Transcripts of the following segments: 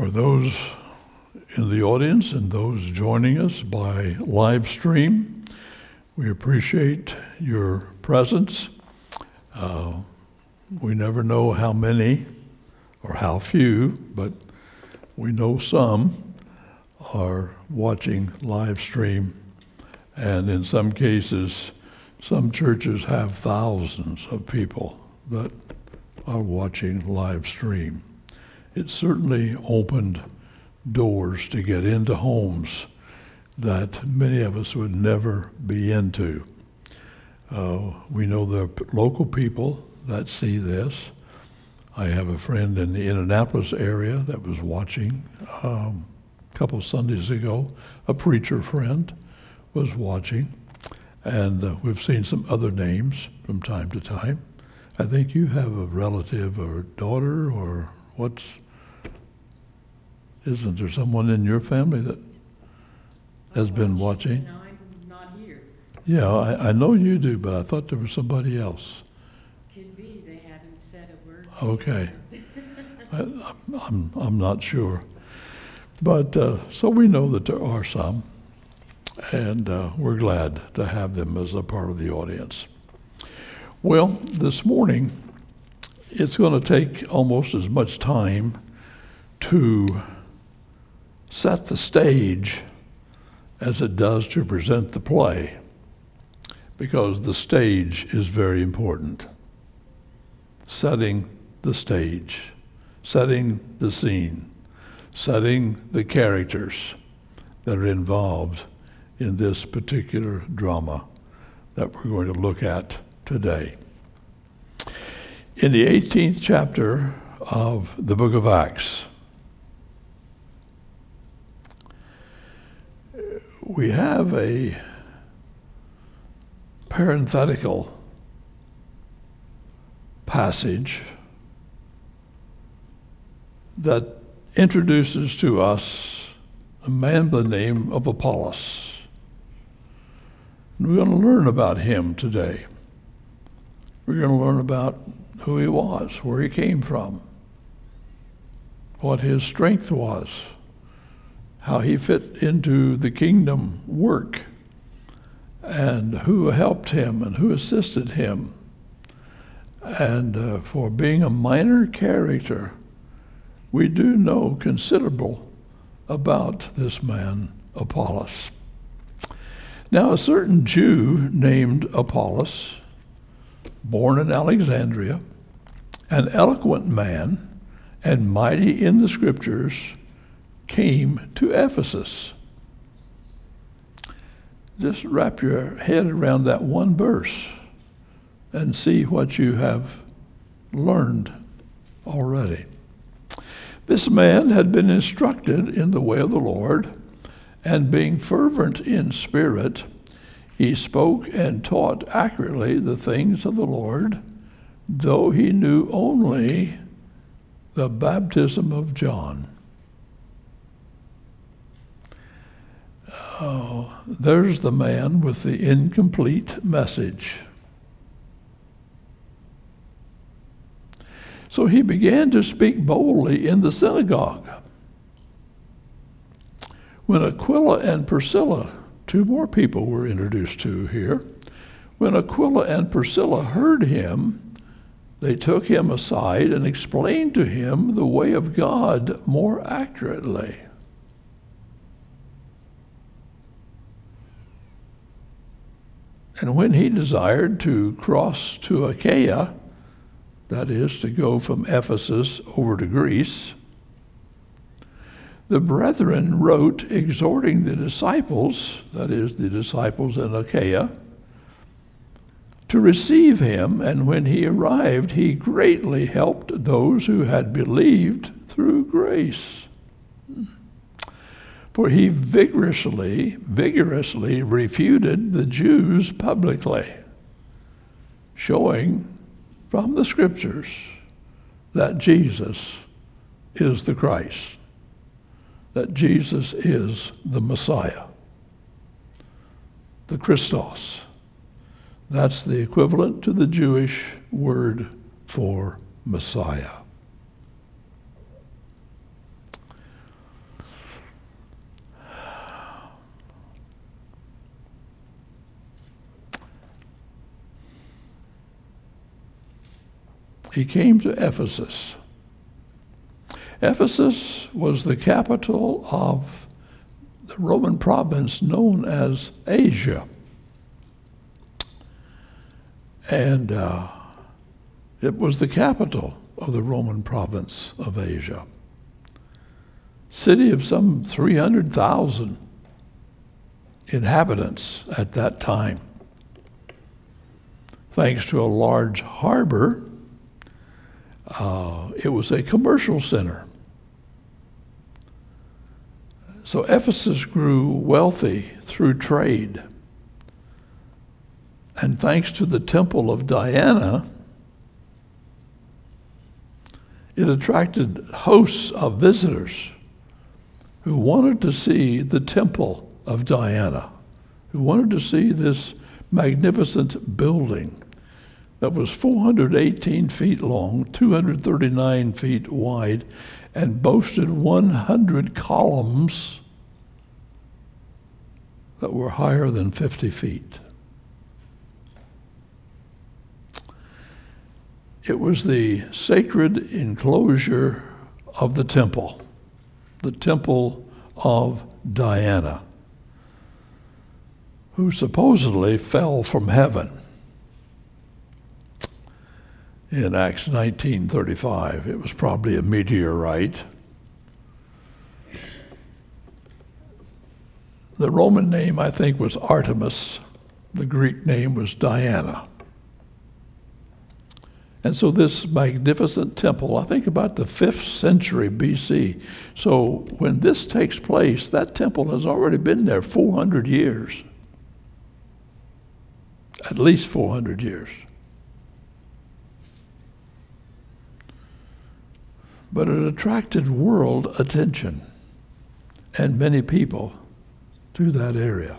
For those in the audience and those joining us by live stream, we appreciate your presence. We never know how many or how few, but we know some are watching live stream, and in some cases, some churches have thousands of people that are watching live stream. It certainly opened doors to get into homes that many of us would never be into. We know there are local people that see this. I have a friend in the Indianapolis area that was watching a couple Sundays ago. A preacher friend was watching, and we've seen some other names from time to time. I think you have a relative or daughter or isn't there someone in your family that has been watching? No, I'm not here. Yeah, I know you do, but I thought there was somebody else. Could be, they haven't said a word. Okay. I'm not sure. But so we know that there are some, and we're glad to have them as a part of the audience. Well, this morning, it's going to take almost as much time to set the stage as it does to present the play, because the stage is very important. Setting the stage, setting the scene, setting the characters that are involved in this particular drama that we're going to look at today. In the 18th chapter of the book of Acts, we have a parenthetical passage that introduces to us a man by the name of Apollos. And we're going to learn about him today. We're going to learn about who he was, where he came from, what his strength was, how he fit into the kingdom work, and who helped him and who assisted him. And for being a minor character, we do know considerable about this man, Apollos. Now, a certain Jew named Apollos, born in Alexandria, an eloquent man and mighty in the scriptures, came to Ephesus. Just wrap your head around that one verse and see what you have learned already. This man had been instructed in the way of the Lord, and being fervent in spirit, he spoke and taught accurately the things of the Lord, though he knew only the baptism of John. There's the man with the incomplete message. So he began to speak boldly in the synagogue. When Aquila and Priscilla, two more people were introduced to here, when Aquila and Priscilla heard him, they took him aside and explained to him the way of God more accurately. And when he desired to cross to Achaia, that is, to go from Ephesus over to Greece, the brethren wrote exhorting the disciples, that is, the disciples in Achaia, to receive him, and when he arrived, he greatly helped those who had believed through grace. For he vigorously refuted the Jews publicly, showing from the scriptures that Jesus is the Christ, that Jesus is the Messiah, the Christos. That's the equivalent to the Jewish word for Messiah. he came to Ephesus. Ephesus was the capital of the Roman province known as Asia. And it was the capital of the Roman province of Asia. City of some 300,000 inhabitants at that time. Thanks to a large harbor, it was a commercial center. So Ephesus grew wealthy through trade. And thanks to the temple of Diana, it attracted hosts of visitors who wanted to see the temple of Diana, who wanted to see this magnificent building that was 418 feet long, 239 feet wide, and boasted 100 columns that were higher than 50 feet. It was the sacred enclosure of the temple of Diana, who supposedly fell from heaven in Acts 19:35. It was probably a meteorite. The Roman name, I think, was Artemis. The Greek name was Diana. And so this magnificent temple, I think about the 5th century BC. So when this takes place, that temple has already been there 400 years. At least 400 years. But it attracted world attention and many people to that area.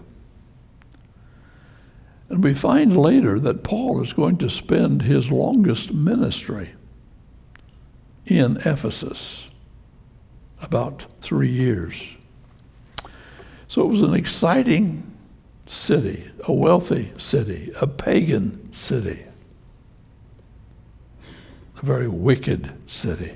And we find later that Paul is going to spend his longest ministry in Ephesus, about 3 years. So it was an exciting city, a wealthy city, a pagan city, a very wicked city.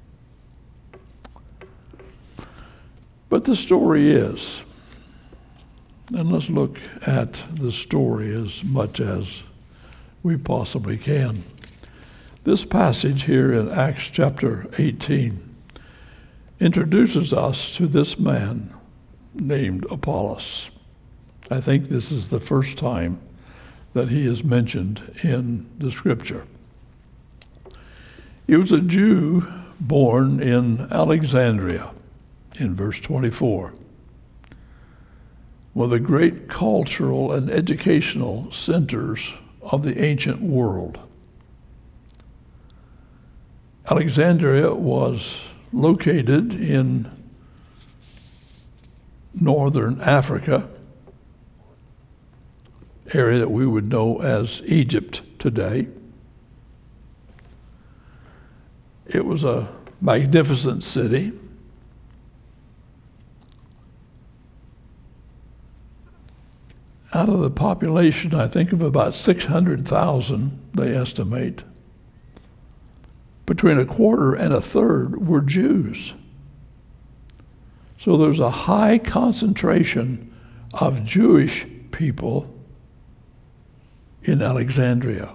But the story is, and let's look at the story as much as we possibly can. This passage here in Acts chapter 18 introduces us to this man named Apollos. I think this is the first time that he is mentioned in the scripture. He was a Jew born in Alexandria, in verse 24. One of the great cultural and educational centers of the ancient world. Alexandria was located in northern Africa, area that we would know as Egypt today. It was a magnificent city. Out of the population, I think of about 600,000, they estimate, between a quarter and a third were Jews. So there's a high concentration of Jewish people in Alexandria,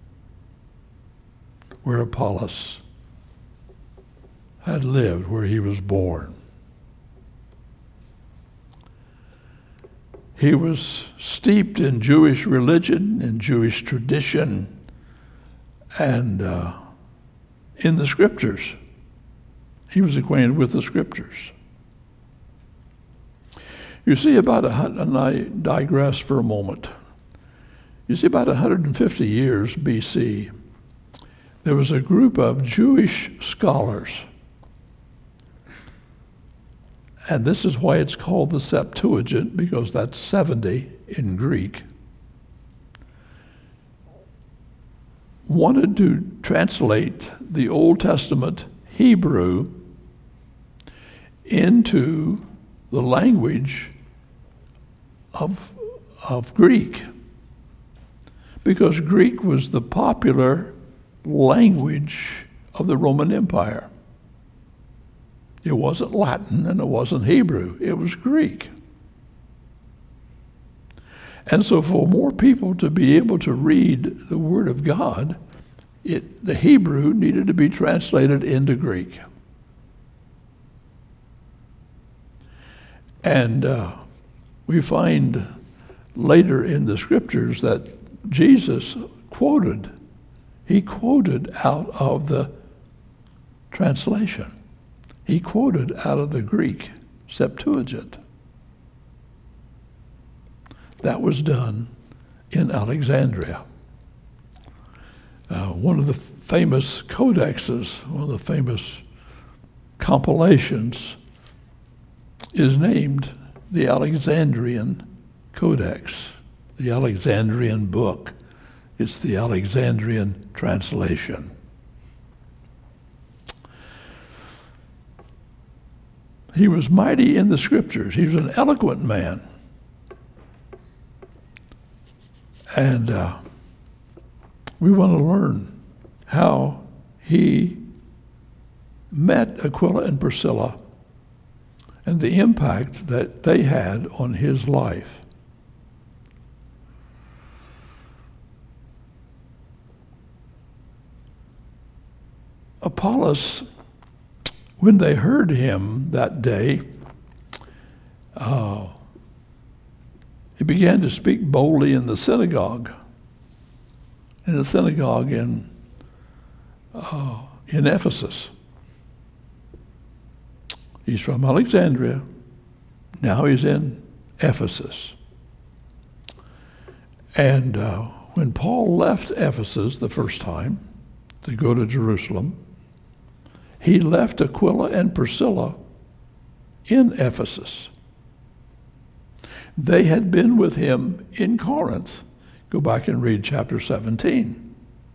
where Apollos had lived, where he was born. He was steeped in Jewish religion, in Jewish tradition, and in the scriptures. He was acquainted with the scriptures. You see, and I digress for a moment. You see, about 150 years BC, there was a group of Jewish scholars. And this is why it's called the Septuagint, because that's 70 in Greek. Wanted to translate the Old Testament Hebrew into the language of Greek, because Greek was the popular language of the Roman Empire. It wasn't Latin and it wasn't Hebrew. It was Greek. And so for more people to be able to read the Word of God, the Hebrew needed to be translated into Greek. And we find later in the Scriptures that Jesus quoted out of the translation. He quoted out of the Greek Septuagint. That was done in Alexandria. One of the famous codexes, one of the famous compilations, is named the Alexandrian Codex, the Alexandrian book. It's the Alexandrian translation. He was mighty in the Scriptures. He was an eloquent man. And we want to learn how he met Aquila and Priscilla and the impact that they had on his life. Apollos, when they heard him that day, he began to speak boldly in the synagogue. In Ephesus. He's from Alexandria. Now he's in Ephesus. And when Paul left Ephesus the first time to go to Jerusalem, he left Aquila and Priscilla in Ephesus. They had been with him in Corinth. Go back and read chapter 17.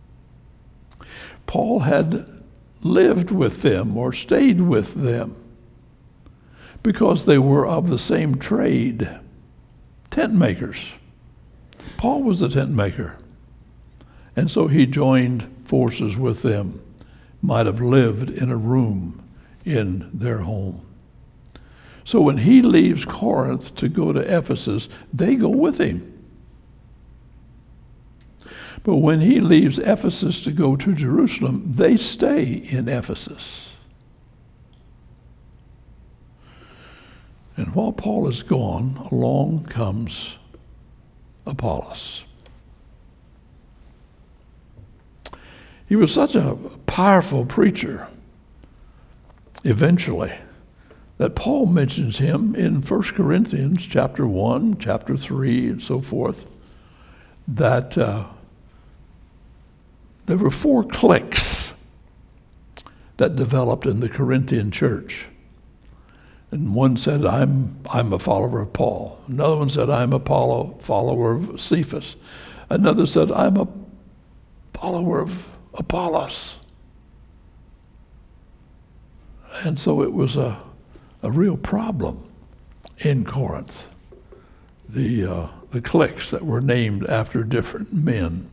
Paul had lived with them or stayed with them because they were of the same trade, tent makers. Paul was a tent maker. And so he joined forces with them, might have lived in a room in their home. So when he leaves Corinth to go to Ephesus, they go with him. But when he leaves Ephesus to go to Jerusalem, they stay in Ephesus. And while Paul is gone, along comes Apollos. He was such a powerful preacher, eventually, that Paul mentions him in 1 Corinthians chapter 1, chapter 3, and so forth, that there were 4 cliques that developed in the Corinthian church. And one said, I'm a follower of Paul. Another one said, I'm a follower of Cephas. Another said, I'm a follower of Apollos. And so it was a real problem in Corinth, the cliques that were named after different men.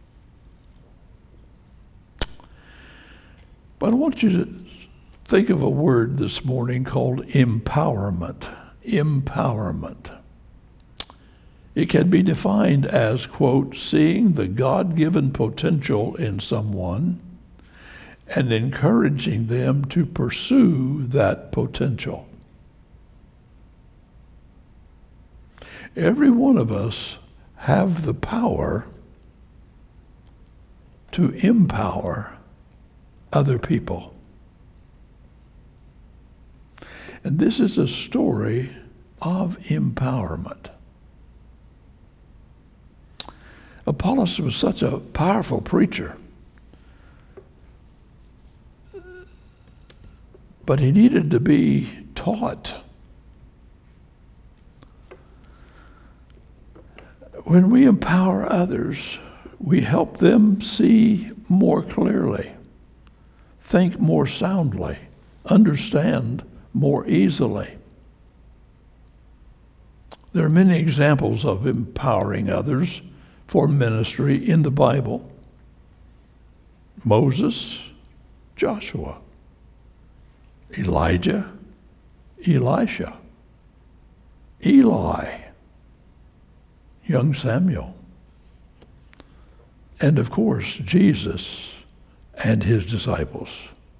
But I want you to think of a word this morning called empowerment. Empowerment. It can be defined as, quote, seeing the God-given potential in someone and encouraging them to pursue that potential. Every one of us have the power to empower other people. And this is a story of empowerment. Apollos was such a powerful preacher, but he needed to be taught. When we empower others, we help them see more clearly, think more soundly, understand more easily. There are many examples of empowering others for ministry in the Bible. Moses, Joshua. Elijah, Elisha. Eli, young Samuel. And of course, Jesus and his disciples.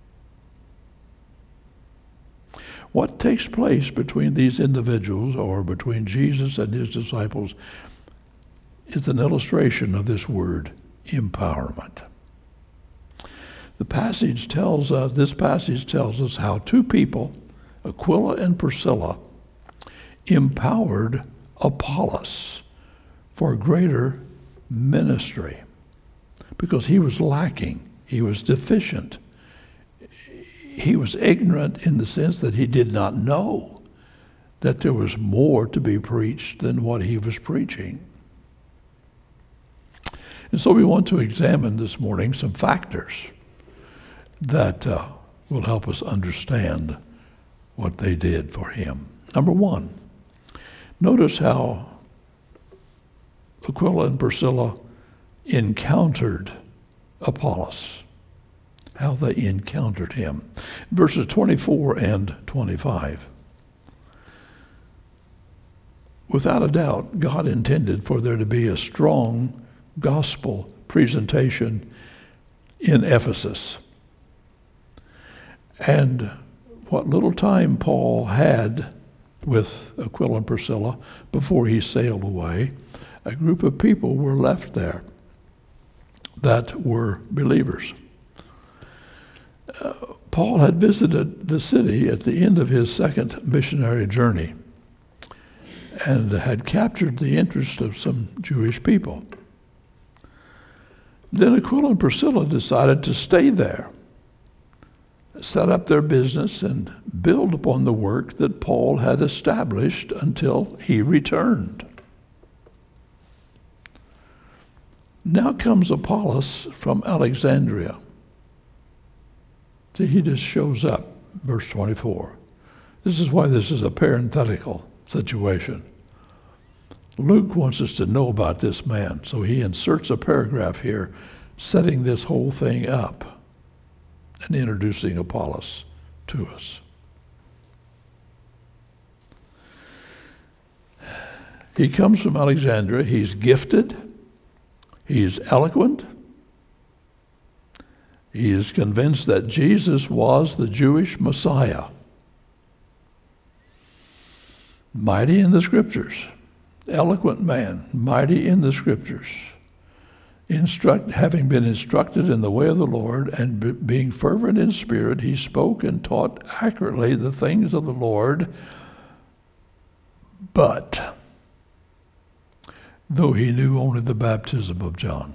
What takes place between these individuals, or between Jesus and his disciples, is an illustration of this word, empowerment. This passage tells us how two people, Aquila and Priscilla, empowered Apollos for greater ministry, because he was lacking, he was deficient, he was ignorant in the sense that he did not know that there was more to be preached than what he was preaching. And so we want to examine this morning some factors that will help us understand what they did for him. Number one, notice how Aquila and Priscilla encountered Apollos, how they encountered him. Verses 24 and 25. Without a doubt, God intended for there to be a strong gospel presentation in Ephesus. And what little time Paul had with Aquila and Priscilla before he sailed away, a group of people were left there that were believers. Paul had visited the city at the end of his second missionary journey and had captured the interest of some Jewish people. Then Aquila and Priscilla decided to stay there, set up their business, and build upon the work that Paul had established until he returned. Now comes Apollos from Alexandria. See, he just shows up, verse 24. This is why this is a parenthetical situation. Luke wants us to know about this man, so he inserts a paragraph here setting this whole thing up and introducing Apollos to us. He comes from Alexandria. He's gifted. He's eloquent. He is convinced that Jesus was the Jewish Messiah. Mighty in the Scriptures. Eloquent man, mighty in the Scriptures. Having been instructed in the way of the Lord, and being fervent in spirit, he spoke and taught accurately the things of the Lord. But, though he knew only the baptism of John.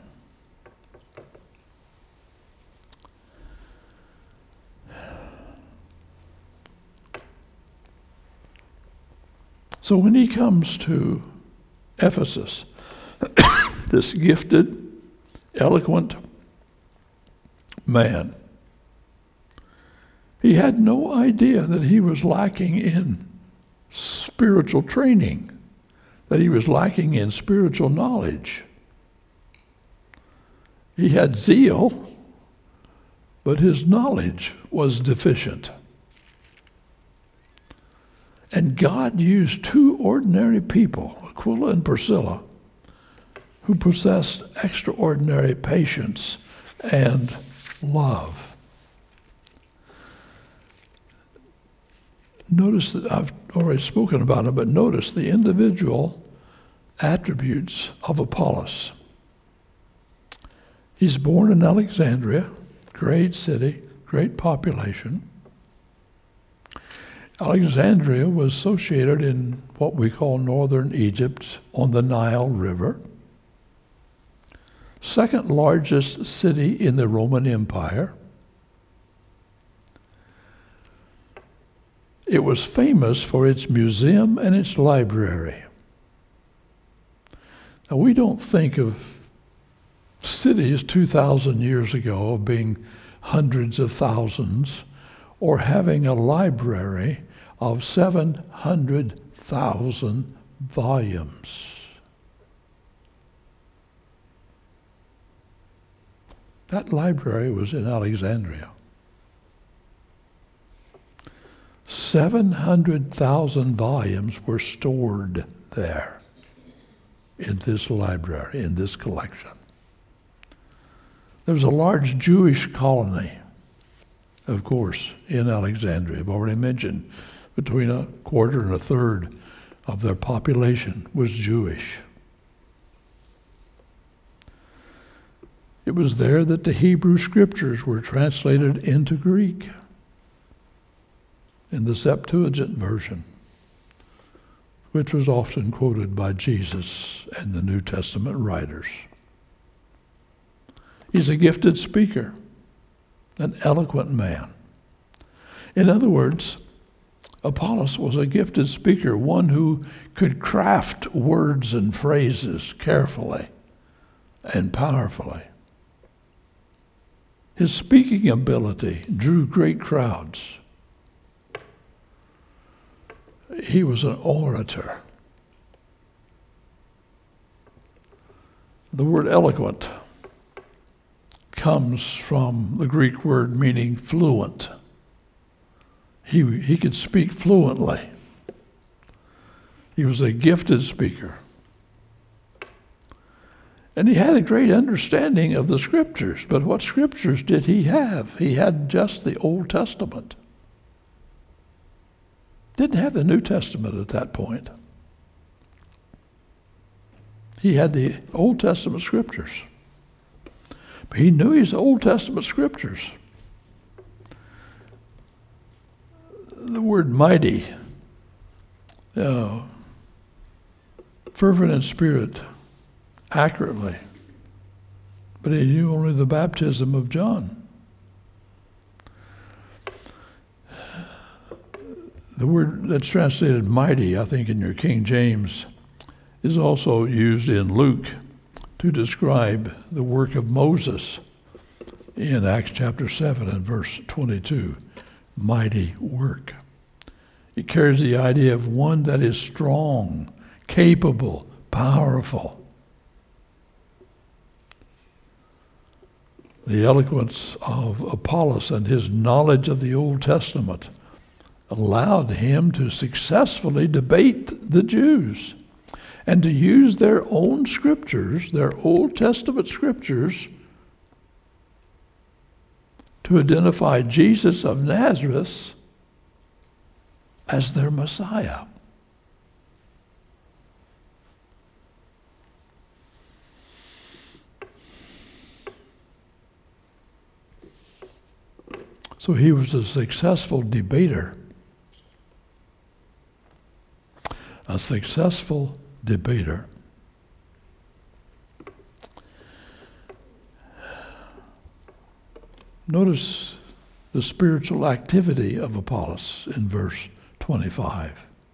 So when he comes to Ephesus, this gifted, eloquent man, he had no idea that he was lacking in spiritual training, that he was lacking in spiritual knowledge. He had zeal, but his knowledge was deficient. And God used two ordinary people, Aquila and Priscilla, who possessed extraordinary patience and love. Notice that I've already spoken about it, but notice the individual attributes of Apollos. He's born in Alexandria, great city, great population. Alexandria was associated in what we call northern Egypt on the Nile River. Second largest city in the Roman Empire. It was famous for its museum and its library. Now, we don't think of cities 2,000 years ago of being hundreds of thousands or having a library of 700,000 volumes. That library was in Alexandria. 700,000 volumes were stored there in this library, in this collection. There was a large Jewish colony, of course, in Alexandria. I've already mentioned between a quarter and a third of their population was Jewish. It was there that the Hebrew Scriptures were translated into Greek in the Septuagint version, which was often quoted by Jesus and the New Testament writers. He's a gifted speaker, an eloquent man. In other words, Apollos was a gifted speaker, one who could craft words and phrases carefully and powerfully. His speaking ability drew great crowds. He was an orator. The word eloquent comes from the Greek word meaning fluent. He could speak fluently. He was a gifted speaker. And he had a great understanding of the Scriptures. But what Scriptures did he have? He had just the Old Testament. Didn't have the New Testament at that point. He had the Old Testament Scriptures. But he knew his Old Testament Scriptures. The word mighty, fervent in spirit, accurately. But he knew only the baptism of John. The word that's translated mighty, I think in your King James, is also used in Luke to describe the work of Moses in Acts chapter 7 and verse 22. Mighty work. It carries the idea of one that is strong, capable, powerful. The eloquence of Apollos and his knowledge of the Old Testament allowed him to successfully debate the Jews and to use their own scriptures, their Old Testament scriptures, to identify Jesus of Nazareth as their Messiah. So he was a successful debater. A successful debater. Notice the spiritual activity of Apollos in verse 25.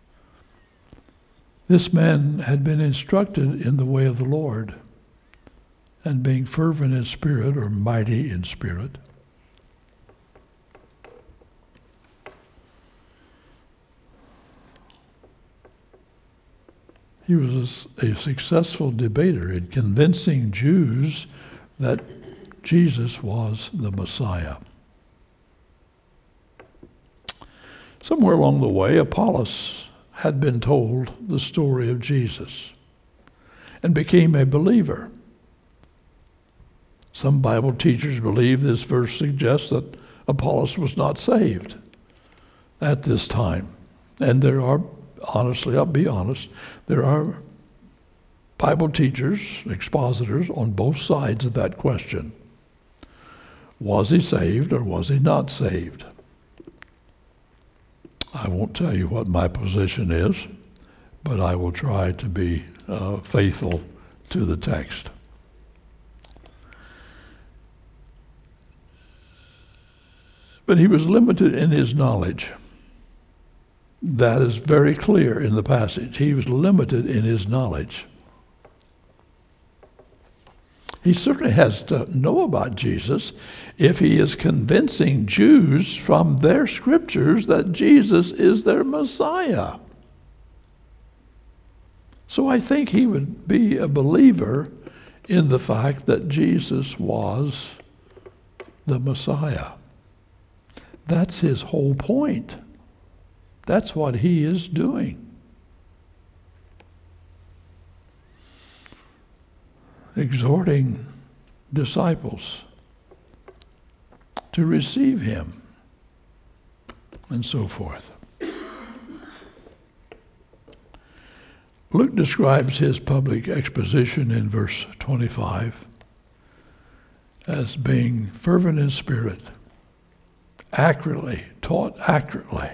This man had been instructed in the way of the Lord, and being fervent in spirit, or mighty in spirit, he was a successful debater in convincing Jews that Jesus was the Messiah. Somewhere along the way, Apollos had been told the story of Jesus and became a believer. Some Bible teachers believe this verse suggests that Apollos was not saved at this time. And there are, honestly, I'll be honest, there are Bible teachers, expositors on both sides of that question. Was he saved or was he not saved? I won't tell you what my position is, but I will try to be faithful to the text. But he was limited in his knowledge. That is very clear in the passage. He was limited in his knowledge. He certainly has to know about Jesus if he is convincing Jews from their scriptures that Jesus is their Messiah. So I think he would be a believer in the fact that Jesus was the Messiah. That's his whole point. That's what he is doing. Exhorting disciples to receive him, and so forth. Luke describes his public exposition in verse 25 as being fervent in spirit, accurately, taught accurately.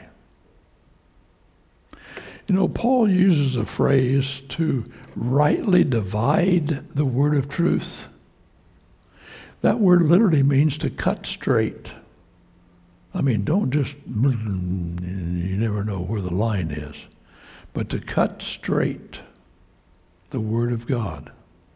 You know, Paul uses a phrase to rightly divide the word of truth. That word literally means to cut straight. I mean, don't just, you never know where the line is. But to cut straight the Word of God.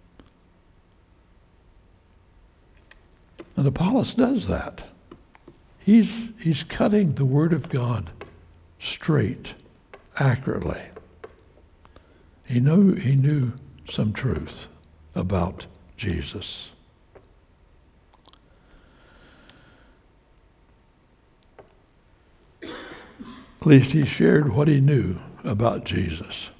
And Apollos does that. He's cutting the Word of God straight, accurately. He knew some truth about Jesus. At least he shared what he knew about Jesus.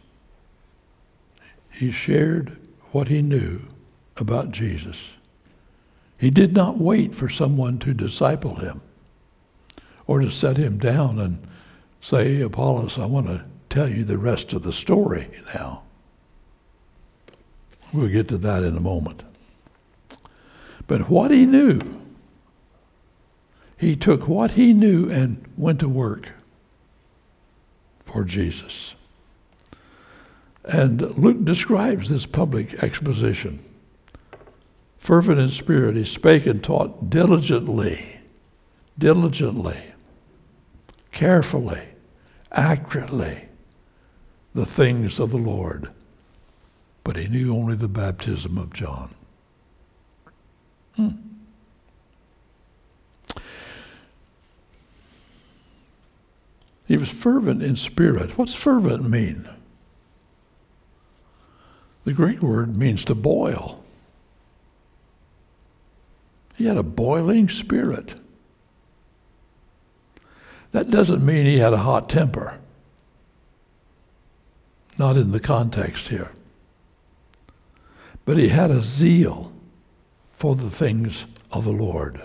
He shared what he knew about Jesus. He did not wait for someone to disciple him or to set him down and say, Apollos, I want to tell you the rest of the story now. We'll get to that in a moment. But what he knew, he took what he knew and went to work for Jesus. And Luke describes this public exposition. Fervent in spirit, he spake and taught diligently, carefully, accurately, the things of the Lord. But he knew only the baptism of John. He was fervent in spirit. What's fervent mean? The Greek word means to boil. He had a boiling spirit. That doesn't mean he had a hot temper. Not in the context here. But he had a zeal for the things of the Lord.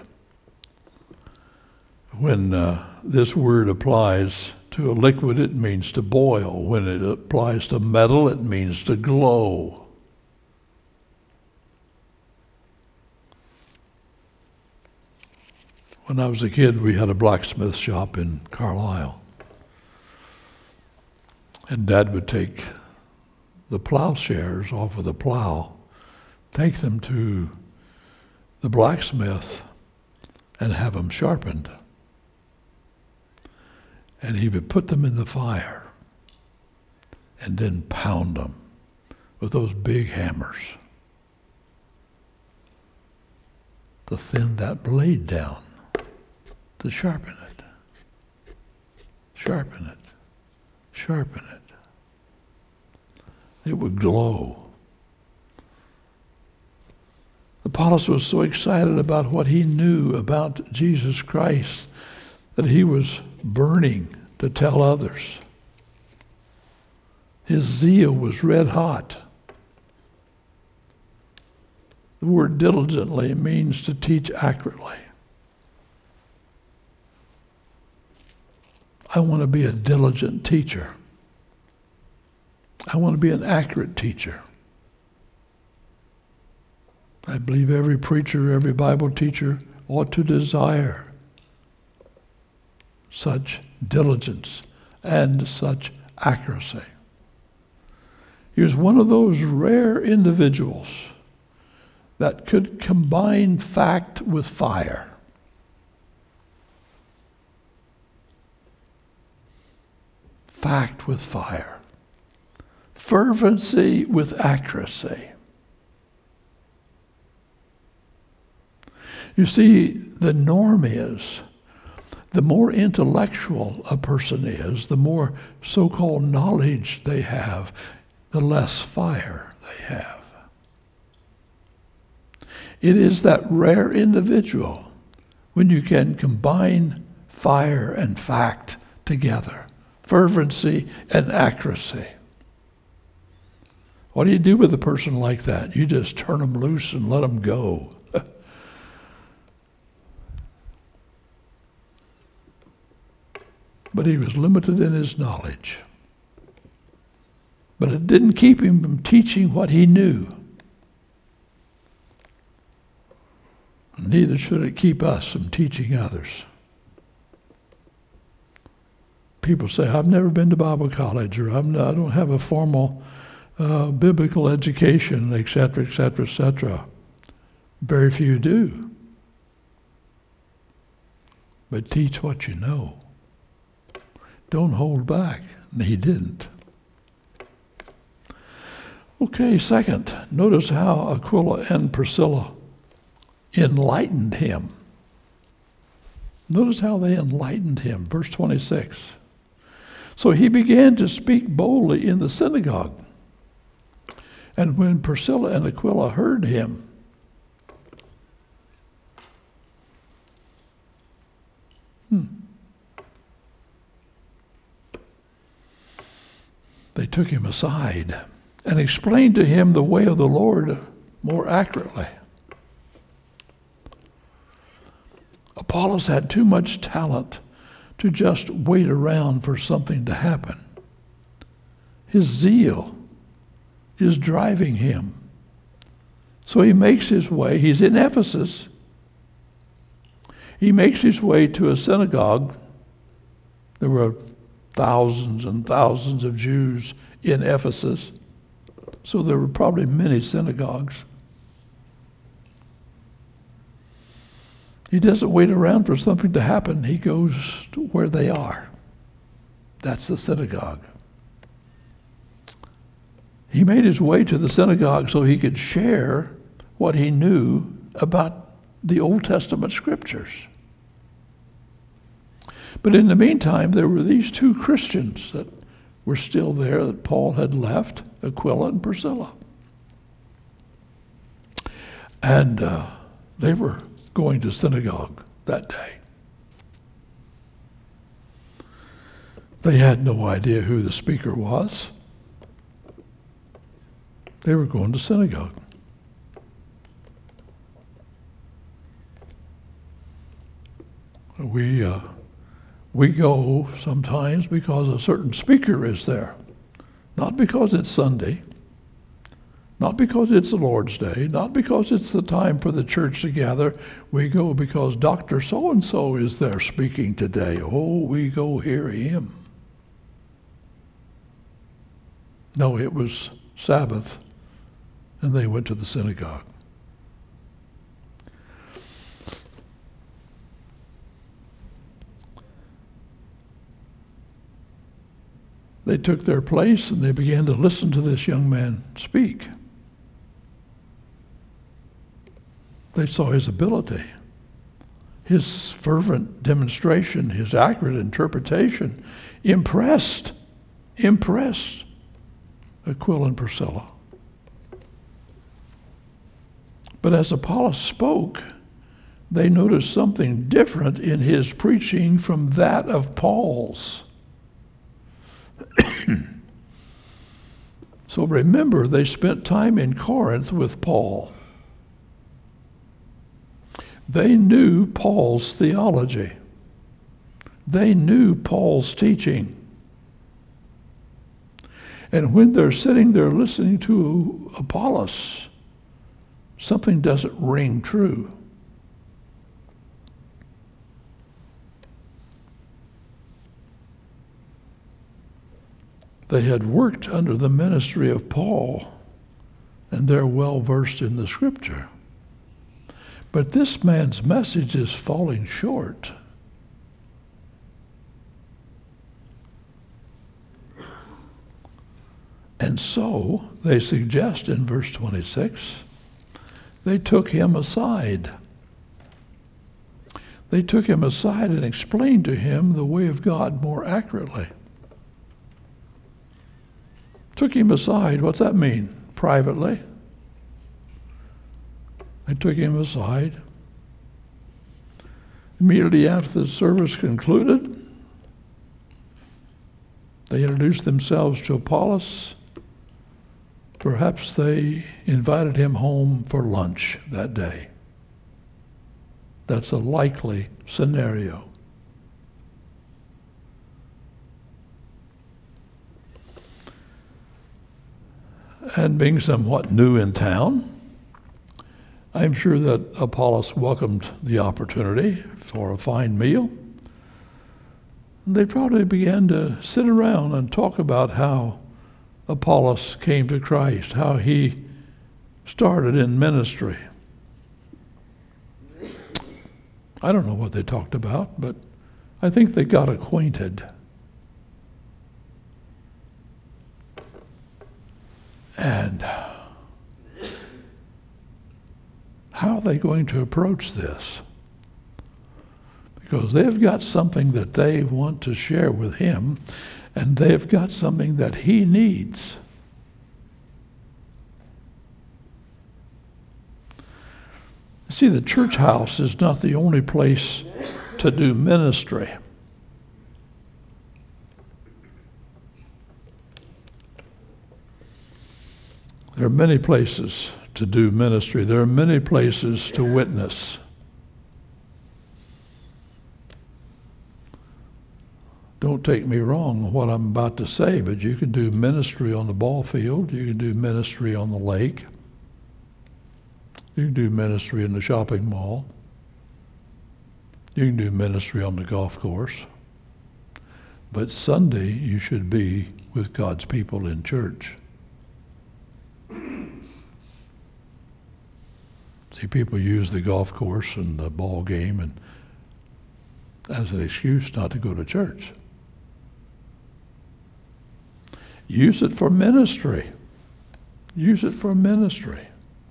When this word applies to a liquid, it means to boil. When it applies to metal, it means to glow. When I was a kid, we had a blacksmith shop in Carlisle. And Dad would take the plowshares off of the plow, take them to the blacksmith, and have them sharpened. And he would put them in the fire and then pound them with those big hammers to thin that blade down, to sharpen it, sharpen it, sharpen it. It would glow. Apollos was so excited about what he knew about Jesus Christ that he was burning to tell others. His zeal was red hot. The word diligently means to teach accurately. I want to be a diligent teacher. I want to be an accurate teacher. I believe every preacher, every Bible teacher ought to desire such diligence and such accuracy. He was one of those rare individuals that could combine fact with fire. Fact with fire. Fervency with accuracy. You see, the norm is, the more intellectual a person is, the more so-called knowledge they have, the less fire they have. It is that rare individual when you can combine fire and fact together, fervency and accuracy. What do you do with a person like that? You just turn them loose and let them go. But he was limited in his knowledge. But it didn't keep him from teaching what he knew. Neither should it keep us from teaching others. People say, I've never been to Bible college, or I don't have a formal biblical education, etc., etc., etc. Very few do. But teach what you know. Don't hold back. And he didn't. Okay, second, notice how Aquila and Priscilla enlightened him. Notice how they enlightened him. Verse 26. So he began to speak boldly in the synagogue. And when Priscilla and Aquila heard him, they took him aside and explained to him the way of the Lord more accurately. Apollos had too much talent to just wait around for something to happen. His zeal is driving him. So he makes his way. He's in Ephesus. He makes his way to a synagogue. There were thousands and thousands of Jews in Ephesus. So there were probably many synagogues. He doesn't wait around for something to happen. He goes to where they are. That's the synagogue. He made his way to the synagogue so he could share what he knew about the Old Testament scriptures. But in the meantime, there were these two Christians that were still there that Paul had left, Aquila and Priscilla. And they were going to synagogue that day. They had no idea who the speaker was. They were going to synagogue. We go sometimes because a certain speaker is there. Not because it's Sunday. Not because it's the Lord's Day. Not because it's the time for the church to gather. We go because Dr. So-and-so is there speaking today. Oh, we go hear him. No, it was Sabbath, and they went to the synagogue. They took their place and they began to listen to this young man speak. They saw his ability, his fervent demonstration, his accurate interpretation impressed Aquila and Priscilla. But as Apollos spoke, they noticed something different in his preaching from that of Paul's. So remember, they spent time in Corinth with Paul. They knew Paul's theology. They knew Paul's teaching. And when they're sitting there listening to Apollos, something doesn't ring true. They had worked under the ministry of Paul, and they're well versed in the scripture. But this man's message is falling short. And so, they suggest in verse 26, they took him aside. They took him aside and explained to him the way of God more accurately. Took him aside, what's that mean? Privately. They took him aside Immediately after the service concluded, they introduced themselves to Apollos. Perhaps they invited him home for lunch that day. That's a likely scenario. And being somewhat new in town, I'm sure that Apollos welcomed the opportunity for a fine meal. They probably began to sit around and talk about how Apollos came to Christ, how he started in ministry. I don't know what they talked about, but I think they got acquainted. And how are they going to approach this? Because they've got something that they want to share with him, and they've got something that he needs. See, the church house is not the only place to do ministry. There are many places to do ministry. There are many places to witness. Don't take me wrong what I'm about to say, but you can do ministry on the ball field. You can do ministry on the lake. You can do ministry in the shopping mall. You can do ministry on the golf course. But Sunday, you should be with God's people in church. See, people use the golf course and the ball game and as an excuse not to go to church. Use it for ministry. Use it for ministry.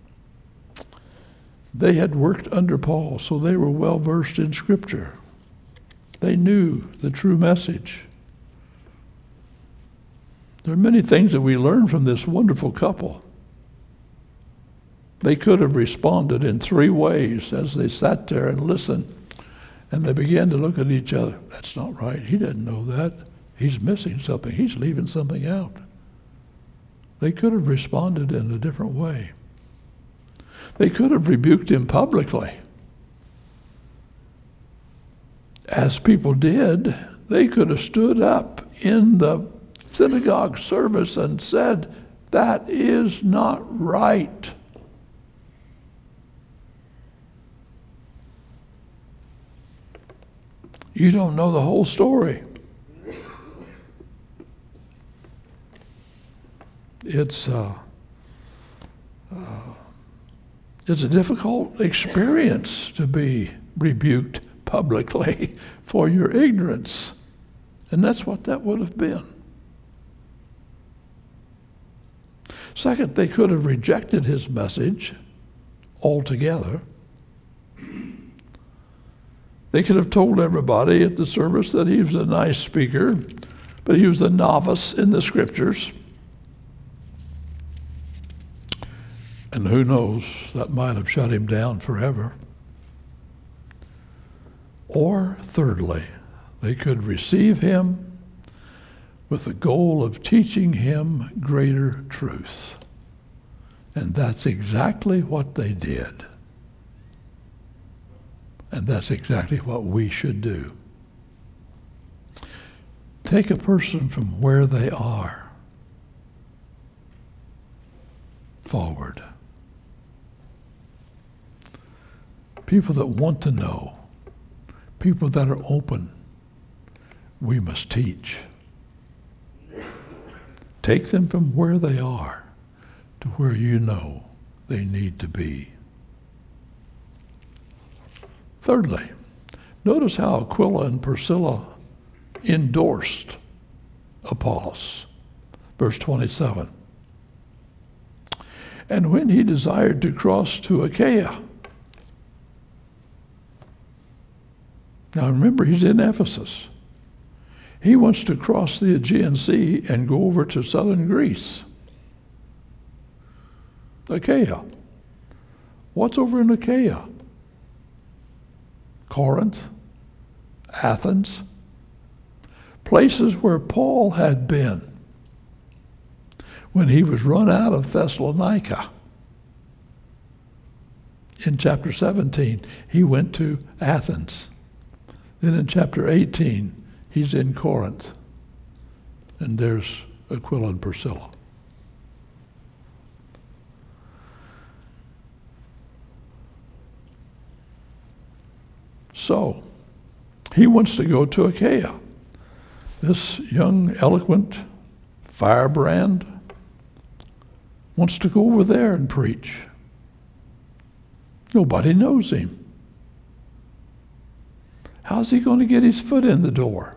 They had worked under Paul, so they were well versed in Scripture. They knew the true message. There are many things that we learn from this wonderful couple. They could have responded in three ways as they sat there and listened, and they began to look at each other. That's not right. He didn't know that. He's missing something. He's leaving something out. They could have responded in a different way. They could have rebuked him publicly. As people did, they could have stood up in the synagogue service and said, "That is not right." You don't know the whole story. It's a difficult experience to be rebuked publicly for your ignorance. And that's what that would have been. Second, they could have rejected his message altogether. They could have told everybody at the service that he was a nice speaker, but he was a novice in the Scriptures. And who knows, that might have shut him down forever. Or thirdly, they could receive him with the goal of teaching him greater truth. And that's exactly what they did. And that's exactly what we should do. Take a person from where they are forward. People that want to know, people that are open, we must teach. Take them from where they are to where you know they need to be. Thirdly, notice how Aquila and Priscilla endorsed Apollos. Verse 27. And when he desired to cross to Achaia. Now remember, he's in Ephesus. He wants to cross the Aegean Sea and go over to southern Greece. Achaia. What's over in Achaia? Corinth, Athens, places where Paul had been when he was run out of Thessalonica. In chapter 17, he went to Athens. Then in chapter 18, he's in Corinth. And there's Aquila and Priscilla. So, he wants to go to Achaia. This young, eloquent firebrand wants to go over there and preach. Nobody knows him. How's he going to get his foot in the door?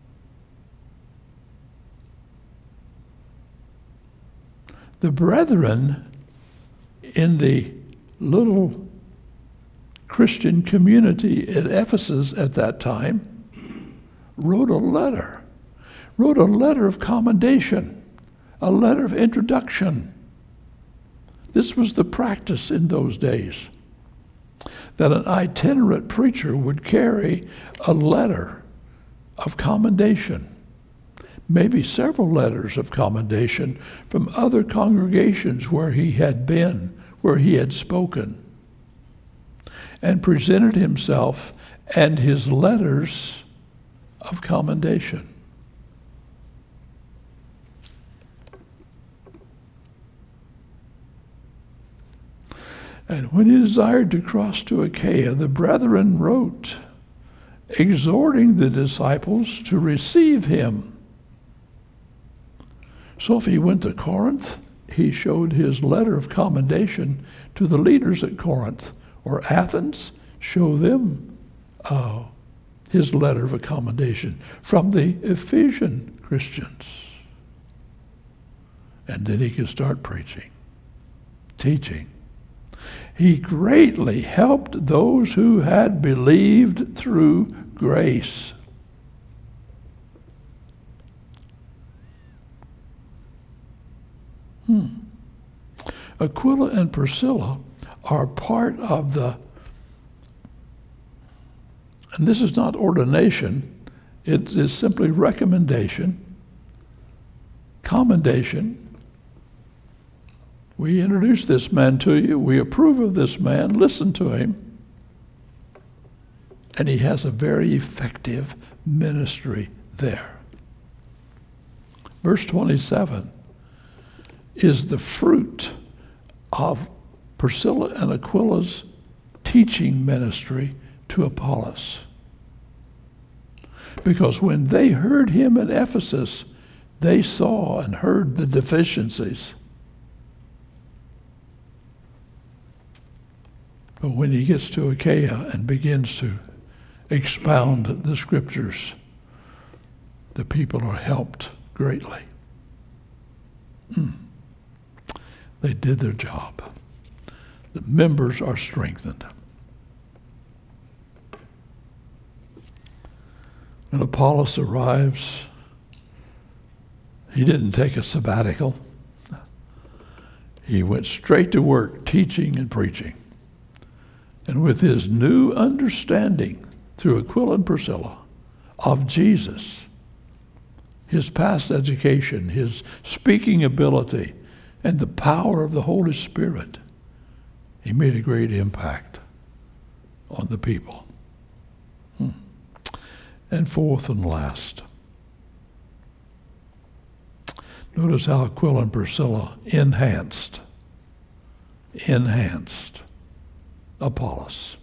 The brethren in the little Christian community at Ephesus at that time wrote a letter of commendation, a letter of introduction. This was the practice in those days, that an itinerant preacher would carry a letter of commendation, maybe several letters of commendation from other congregations where he had been, where he had spoken, and presented himself and his letters of commendation. And when he desired to cross to Achaia, the brethren wrote, exhorting the disciples to receive him. So if he went to Corinth, he showed his letter of commendation to the leaders at Corinth, or Athens, show them his letter of commendation from the Ephesian Christians. And then he could start preaching, teaching. He greatly helped those who had believed through grace. Aquila and Priscilla are part of the, and this is not ordination, it is simply recommendation, commendation. We introduce this man to you. We approve of this man. Listen to him. And he has a very effective ministry there. Verse 27 is the fruit of Priscilla and Aquila's teaching ministry to Apollos. Because when they heard him at Ephesus, they saw and heard the deficiencies. But when he gets to Achaia and begins to expound the scriptures, the people are helped greatly. They did their job. The members are strengthened. When Apollos arrives, he didn't take a sabbatical. He went straight to work, teaching and preaching. And with his new understanding through Aquila and Priscilla of Jesus, his past education, his speaking ability, and the power of the Holy Spirit, he made a great impact on the people. And fourth and last, notice how Aquila and Priscilla enhanced Apollos.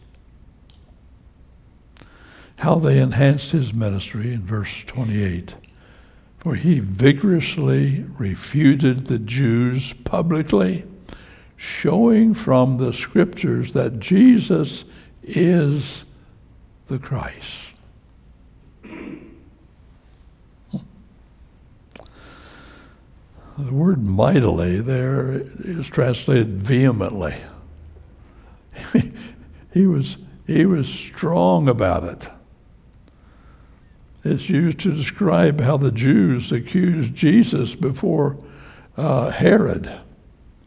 How they enhanced his ministry in verse 28. For he vigorously refuted the Jews publicly, showing from the scriptures that Jesus is the Christ. The word mightily there is translated vehemently. He was strong about it. It's used to describe how the Jews accused Jesus before Herod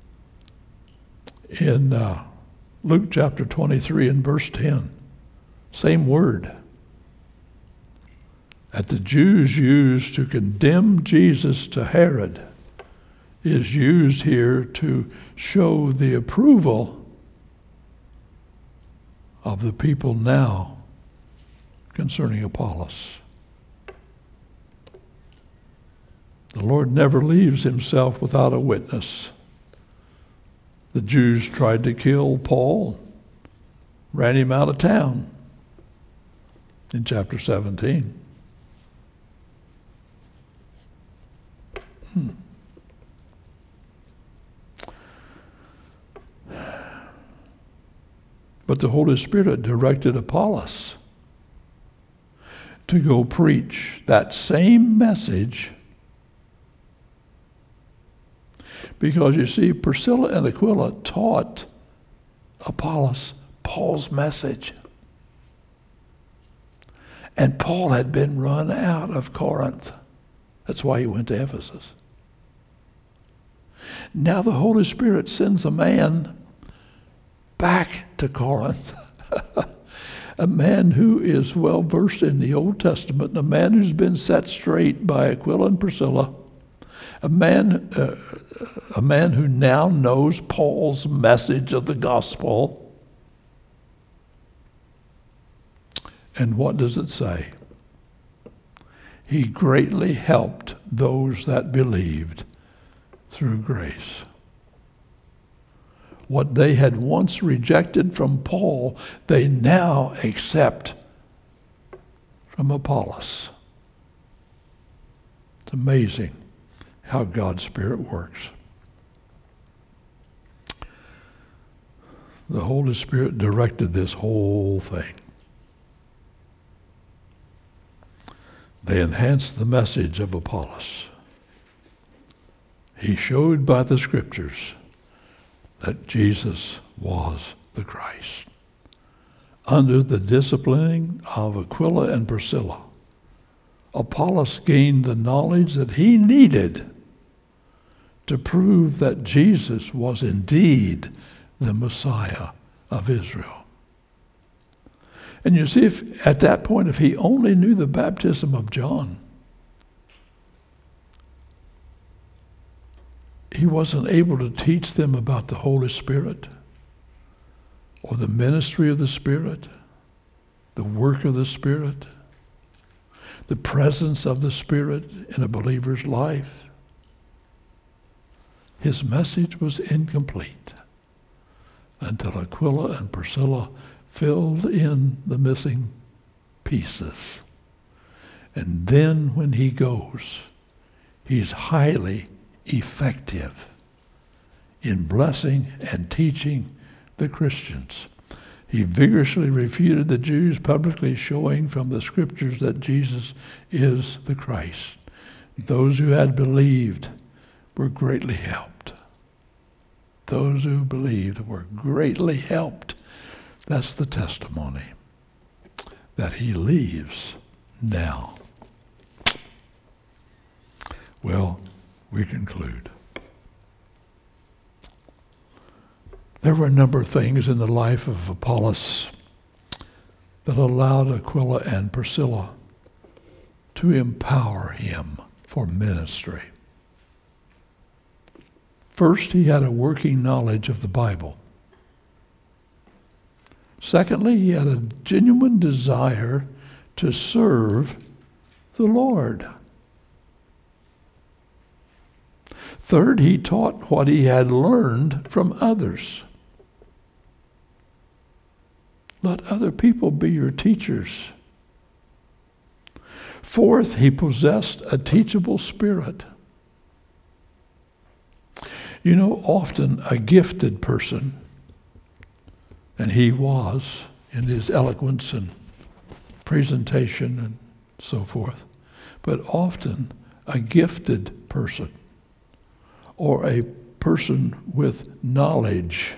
in Luke chapter 23 and verse 10. Same word that the Jews used to condemn Jesus to Herod is used here to show the approval of the people now concerning Apollos. The Lord never leaves himself without a witness. The Jews tried to kill Paul, ran him out of town in chapter 17. But the Holy Spirit directed Apollos to go preach that same message, because you see, Priscilla and Aquila taught Apollos Paul's message. And Paul had been run out of Corinth. That's why he went to Ephesus. Now the Holy Spirit sends a man back to Corinth. A man who is well versed in the Old Testament, a man who's been set straight by Aquila and Priscilla, a man who now knows Paul's message of the gospel. And what does it say? He greatly helped those that believed through grace. What they had once rejected from Paul, they now accept from Apollos. It's amazing how God's Spirit works. The Holy Spirit directed this whole thing. They enhanced the message of Apollos. He showed by the Scriptures that Jesus was the Christ. Under the disciplining of Aquila and Priscilla, Apollos gained the knowledge that he needed to prove that Jesus was indeed the Messiah of Israel. And you see, if at that point, if he only knew the baptism of John, he wasn't able to teach them about the Holy Spirit or the ministry of the Spirit, the work of the Spirit, the presence of the Spirit in a believer's life. His message was incomplete until Aquila and Priscilla filled in the missing pieces. And then when he goes, he's highly effective in blessing and teaching the Christians. He vigorously refuted the Jews, publicly showing from the Scriptures that Jesus is the Christ. Those who had believed were greatly helped. Those who believed were greatly helped. That's the testimony that he leaves now. Well, we conclude. There were a number of things in the life of Apollos that allowed Aquila and Priscilla to empower him for ministry. First, he had a working knowledge of the Bible. Secondly, he had a genuine desire to serve the Lord. Third, he taught what he had learned from others. Let other people be your teachers. Fourth, he possessed a teachable spirit. You know, often a gifted person, and he was in his eloquence and presentation and so forth, but often a gifted person or a person with knowledge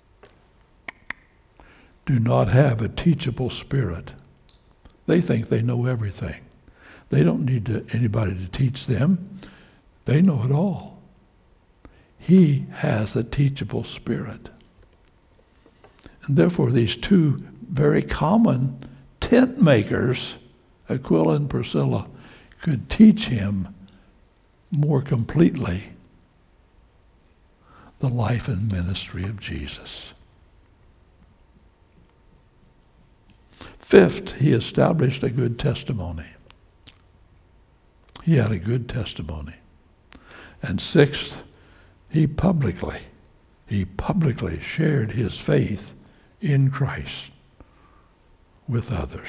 do not have a teachable spirit. They think they know everything. They don't need anybody to teach them. They know it all. He has a teachable spirit. And therefore, these two very common tent makers, Aquila and Priscilla, could teach him more completely the life and ministry of Jesus. Fifth, he established a good testimony. He had a good testimony. And sixth, he publicly shared his faith in Christ with others.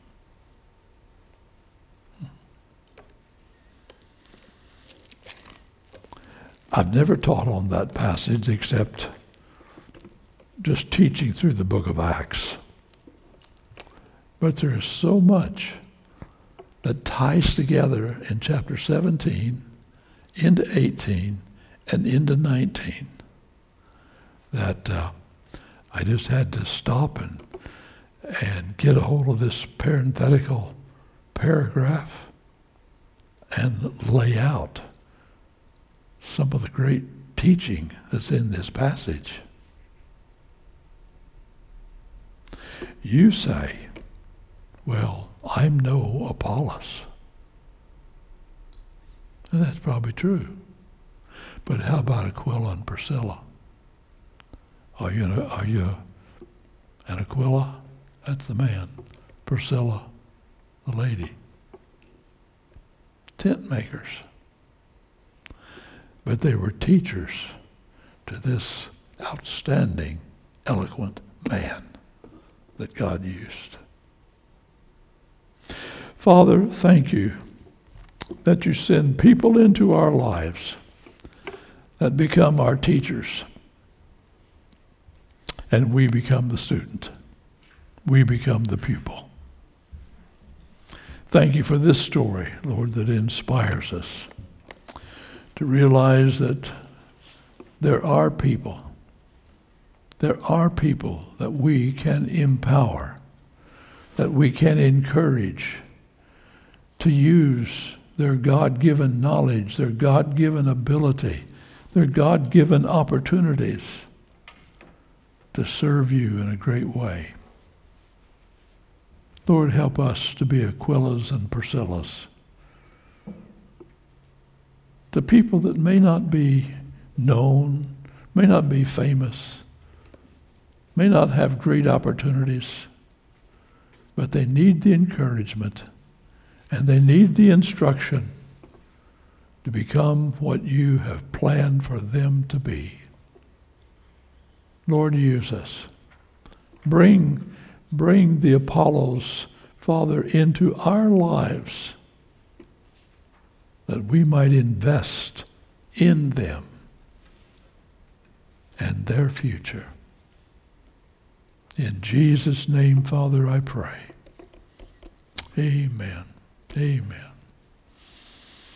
I've never taught on that passage except just teaching through the book of Acts. But there is so much that ties together in chapter 17, into 18, and into 19 that I just had to stop and get a hold of this parenthetical paragraph and lay out some of the great teaching that's in this passage. You say, well, I'm no Apollos. And that's probably true. But how about Aquila and Priscilla? Are you an Aquila? That's the man. Priscilla, the lady. Tent makers. But they were teachers to this outstanding, eloquent man that God used. Father, thank you that you send people into our lives that become our teachers, and we become the student. We become the pupil. Thank you for this story, Lord, that inspires us to realize that there are people that we can empower, that we can encourage to use their God-given knowledge, their God-given ability, their God-given opportunities to serve you in a great way. Lord, help us to be Aquilas and Priscillas, the people that may not be known, may not be famous, may not have great opportunities, but they need the encouragement and they need the instruction to become what you have planned for them to be. Lord, use us. Bring the Apollos, Father, into our lives that we might invest in them and their future. In Jesus' name, Father, I pray. Amen. Amen.